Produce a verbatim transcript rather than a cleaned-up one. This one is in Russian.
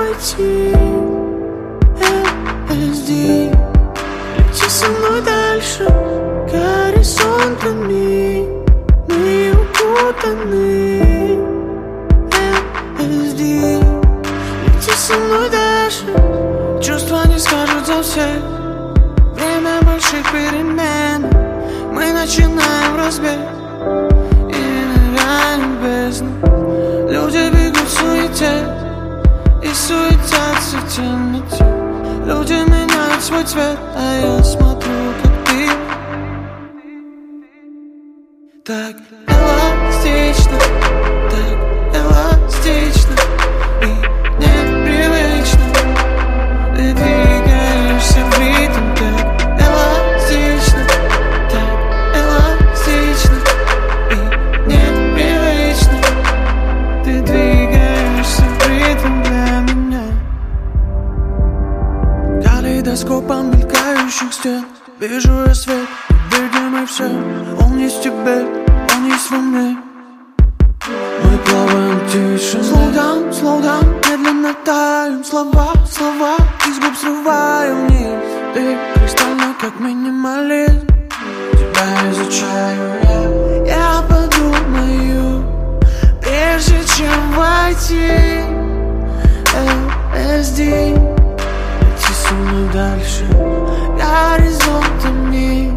войти. эс ди, лети со мной дальше горизонтами, мы укутаны. эс ди, лети со мной дальше, чувства не скажут за всех. Время больших перемен, мы начинаем разбег и ныряем в бездну. Люди бегут в суете и суетятся в темноте. Люди меняют свой цвет, а я смотрю, как ты так эластично, так эластично и непривычно. Ты двигаешься в ритм, так эластично, так эластично и непривычно. Ты двигаешься в ритм для меня. Калейдоскопом мелькающих стен вижу я свет, видимый всем. Он есть в тебе, он есть во мне. Мы плаваем в тишине. Slow down, slow down, медленно таем. Слова, слова из губ срываю вниз. Ты кристально, как минимализм. Тебя изучаю я. Я подумаю, прежде чем войти. эс ди, лети со мной дальше горизонтами,